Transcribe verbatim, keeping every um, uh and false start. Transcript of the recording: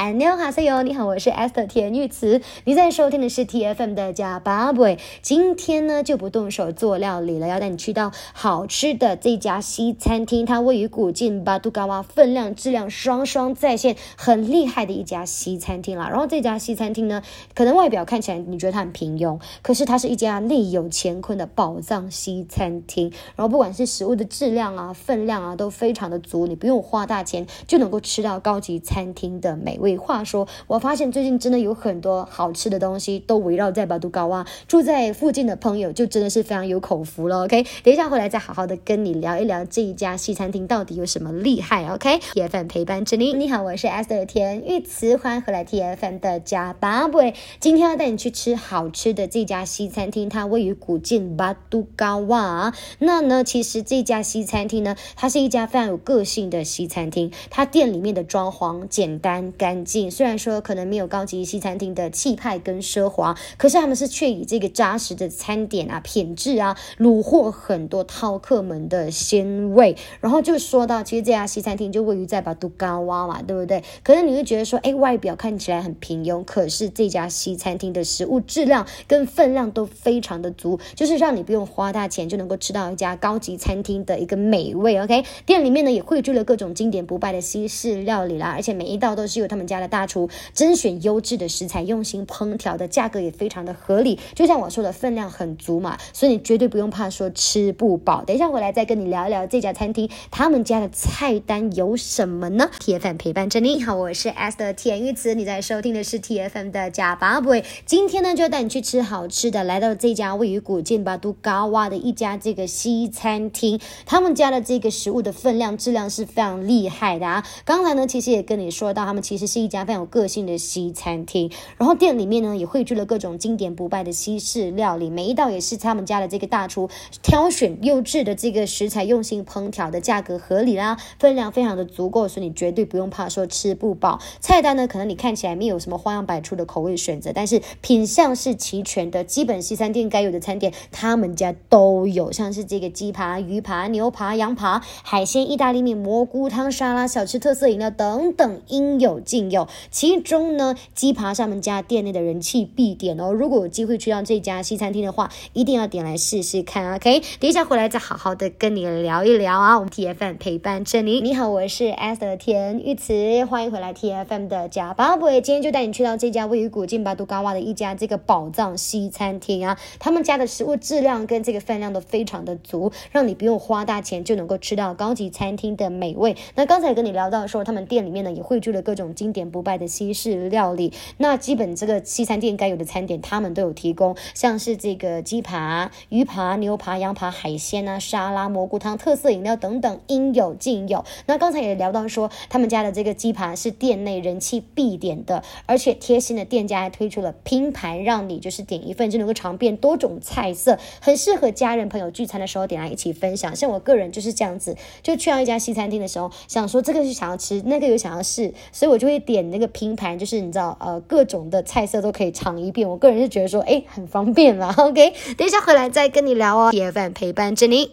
安妞哈塞哟，你好，我是 Esther 田玉慈，你在收听的是 T F M 的加巴布。今天呢就不动手做料理了，要带你去到好吃的这家西餐厅，它位于古晋巴杜高哇，分量质量双双在线，很厉害的一家西餐厅啦。然后这家西餐厅呢，可能外表看起来你觉得它很平庸，可是它是一家内有乾坤的宝藏西餐厅。然后不管是食物的质量啊、分量啊，都非常的足，你不用花大钱就能够吃到高级餐厅的美味。话说，我发现最近真的有很多好吃的东西都围绕在巴杜高哇，住在附近的朋友就真的是非常有口福了。OK， 等一下回来再好好的跟你聊一聊这一家西餐厅到底有什么厉害。OK，T F M 陪伴着你。你好，我是 Esther 田玉慈，欢迎回来 T F M 的加巴布。今天要带你去吃好吃的这家西餐厅，它位于古晋巴杜高哇。那呢，其实这家西餐厅呢，它是一家非常有个性的西餐厅，它店里面的装潢简单干净，虽然说可能没有高级西餐厅的气派跟奢华，可是他们是却以这个扎实的餐点啊、品质啊，虏获很多饕客们的鲜味。然后就说到，其实这家西餐厅就位于在巴杜高哇嘛，对不对？可是你会觉得说，哎，外表看起来很平庸，可是这家西餐厅的食物质量跟分量都非常的足，就是让你不用花大钱就能够吃到一家高级餐厅的一个美味。 OK， 店里面呢也汇聚了各种经典不败的西式料理啦，而且每一道都是由他们家的大厨甄选优质的食材，用心烹调的，价格也非常的合理。就像我说的，分量很足嘛，所以你绝对不用怕说吃不饱。等一下回来再跟你聊一聊这家餐厅他们家的菜单有什么呢？ T F M 陪伴着你，好，我是 Esther 田玉慈，你在收听的是 T F M 的加巴布。今天呢就带你去吃好吃的，来到这家位于古晋巴杜高哇的一家这个西餐厅，他们家的这个食物的分量质量是非常厉害的啊。刚才呢其实也跟你说到，他们其实是一家非常有个性的西餐厅，然后店里面呢也汇聚了各种经典不败的西式料理，每一道也是他们家的这个大厨挑选优质的这个食材，用心烹调的，价格合理啦，分量非常的足够，所以你绝对不用怕说吃不饱。菜单呢可能你看起来没有什么花样百出的口味选择，但是品相是齐全的，基本西餐店该有的餐点他们家都有，像是这个鸡扒、鱼扒、牛扒、羊扒、海鲜意大利面、蘑菇汤、沙拉、小吃、特色饮料等等应有尽有。其中呢，鸡扒是他们家店内的人气必点哦，如果有机会去到这家西餐厅的话，一定要点来试试看。 OK， 等一下回来再好好的跟你聊一聊啊。我们 T F M 陪伴着你。你好，我是 Esther 田玉慈，欢迎回来 T F M 的加巴布。今天就带你去到这家位于古晋巴杜高哇的一家这个宝藏西餐厅啊，他们家的食物质量跟这个分量都非常的足，让你不用花大钱就能够吃到高级餐厅的美味。那刚才跟你聊到说，他们店里面呢也汇聚了各种经典不败的西式料理，那基本这个西餐店该有的餐点他们都有提供，像是这个鸡扒、鱼扒、牛扒、羊扒、海鲜啊、沙拉、蘑菇汤、特色饮料等等应有尽有。那刚才也聊到说，他们家的这个鸡扒是店内人气必点的，而且贴心的店家还推出了拼盘，让你就是点一份就能够尝遍多种菜色，很适合家人朋友聚餐的时候点来一起分享。像我个人就是这样子，就去到一家西餐厅的时候，想说这个是想要吃，那个有想要试，所以我就会点那个拼盘，就是你知道呃各种的菜色都可以尝一遍。我个人是觉得说哎很方便啦。 OK， 等一下回来再跟你聊哦。 T F M 陪伴着你。